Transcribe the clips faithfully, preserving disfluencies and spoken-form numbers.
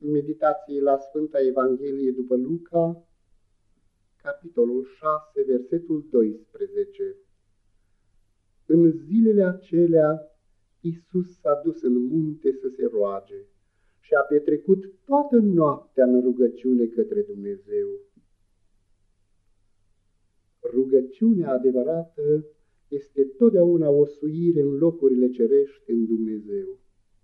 Meditații la Sfânta Evanghelie după Luca, capitolul șase, versetul doisprezece. În zilele acelea, Iisus s-a dus în munte să se roage și a petrecut toată noaptea în rugăciune către Dumnezeu. Rugăciunea adevărată este totdeauna o suire în locurile cerești în Dumnezeu.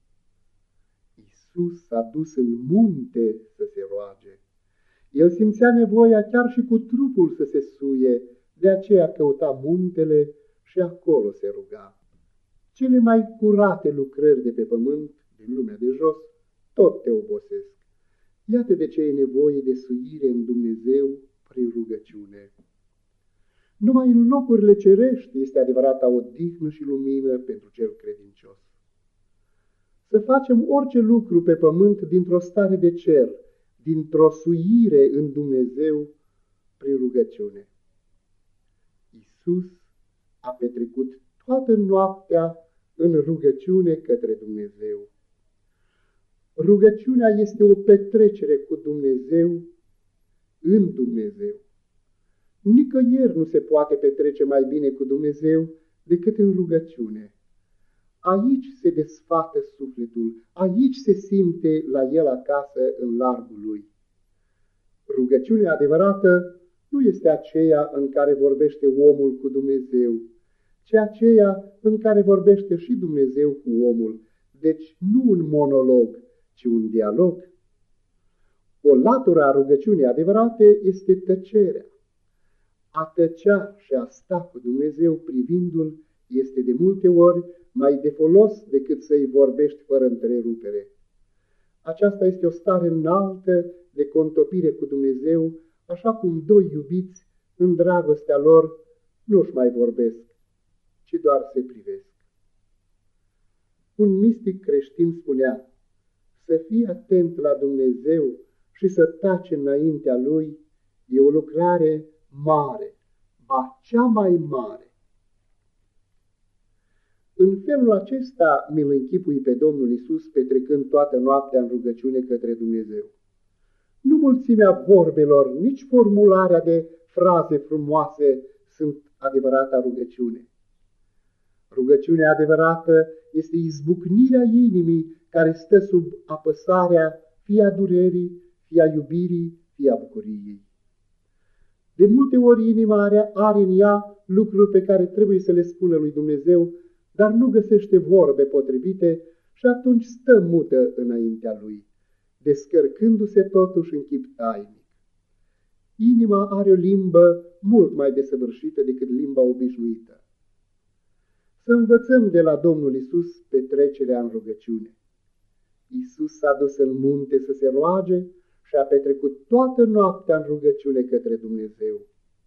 Iisus s-a dus în munte să se roage. El simțea nevoia chiar și cu trupul să se suie, de aceea căuta muntele și acolo se ruga. Cele mai curate lucrări de pe pământ, din lumea de jos, tot te obosesc. Iată de ce e nevoie de suire în Dumnezeu prin rugăciune. Numai în locurile cerești este adevărata odihnă și lumină pentru cel credincios. Să facem orice lucru pe pământ dintr-o stare de cer, dintr-o suire în Dumnezeu prin rugăciune. Iisus a petrecut toată noaptea în rugăciune către Dumnezeu. Rugăciunea este o petrecere cu Dumnezeu în Dumnezeu. Nicăieri nu se poate petrece mai bine cu Dumnezeu decât în rugăciune. Aici se desfată sufletul, aici se simte la el acasă în largul lui. Rugăciunea adevărată nu este aceea în care vorbește omul cu Dumnezeu, ci aceea în care vorbește și Dumnezeu cu omul, deci nu un monolog, ci un dialog. O latură a rugăciunii adevărate este tăcerea. A tăcea și a sta cu Dumnezeu privindu-L este de multe ori mai de folos decât să-i vorbești fără întrerupere. Aceasta este o stare înaltă de contopire cu Dumnezeu, așa cum doi iubiți în dragostea lor nu-și mai vorbesc, ci doar se privesc. Un mistic creștin spunea: să fii atent la Dumnezeu și să taci înaintea Lui e o lucrare mare, ba cea mai mare. În felul acesta mi-l închipui pe Domnul Iisus petrecând toată noaptea în rugăciune către Dumnezeu. Nu mulțimea vorbelor, nici formularea de fraze frumoase sunt adevărata rugăciune. Rugăciunea adevărată este izbucnirea inimii care stă sub apăsarea fie a durerii, fie a iubirii, fie a bucuriei. De multe ori inima are, are în ea lucruri pe care trebuie să le spună lui Dumnezeu, dar nu găsește vorbe potrivite și atunci stă mută înaintea Lui, descărcându-se totuși în chip tainic. Inima are o limbă mult mai desăvârșită decât limba obișnuită. Să învățăm de la Domnul Iisus petrecerea în rugăciune. Iisus s-a dus în munte să se roage și a petrecut toată noaptea în rugăciune către Dumnezeu.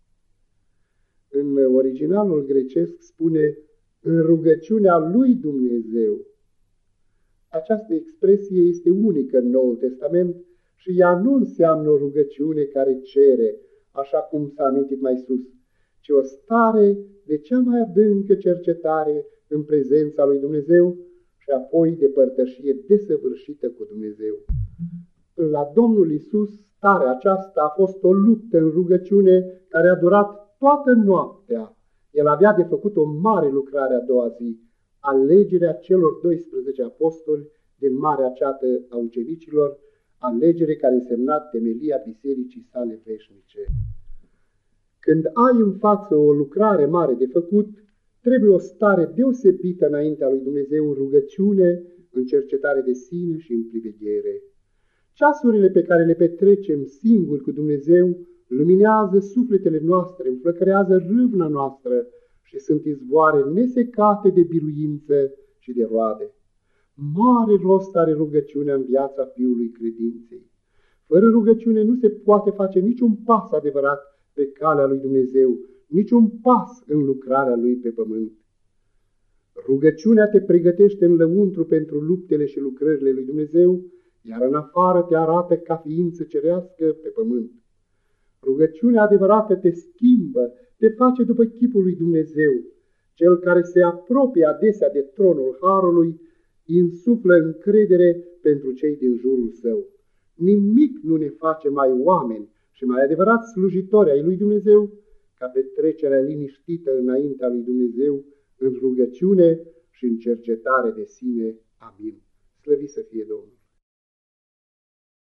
În originalul grecesc spune în rugăciunea lui Dumnezeu. Această expresie este unică în Noul Testament și ea nu înseamnă o rugăciune care cere, așa cum s-a amintit mai sus, ci o stare de cea mai adâncă cercetare în prezența lui Dumnezeu și apoi de părtășie desăvârșită cu Dumnezeu. La Domnul Iisus, starea aceasta a fost o luptă în rugăciune care a durat toată noaptea. El avea de făcut o mare lucrare a doua zi, alegerea celor doisprezece apostoli din marea ceată a ucenicilor, alegere care însemna temelia bisericii sale veșnice. Când ai în față o lucrare mare de făcut, trebuie o stare deosebită înaintea lui Dumnezeu în rugăciune, în cercetare de sine și în priveghere. Ceasurile pe care le petrecem singuri cu Dumnezeu luminează sufletele noastre, înflăcărează râvna noastră și sunt izvoare nesecate de biruință și de roade. Mare rost are rugăciunea în viața fiului credinței. Fără rugăciune nu se poate face niciun pas adevărat pe calea lui Dumnezeu, niciun pas în lucrarea lui pe pământ. Rugăciunea te pregătește în lăuntru pentru luptele și lucrările lui Dumnezeu, iar în afară te arată ca ființă cerească pe pământ. Rugăciunea adevărată te schimbă, te face după chipul lui Dumnezeu. Cel care se apropie adesea de tronul harului, insuflă încredere pentru cei din jurul său. nimic nu ne face mai oameni și mai adevărați slujitori ai lui Dumnezeu ca petrecerea liniștită înaintea lui Dumnezeu în rugăciune și în cercetare de sine. Amin. Slăvit să fie Domnul!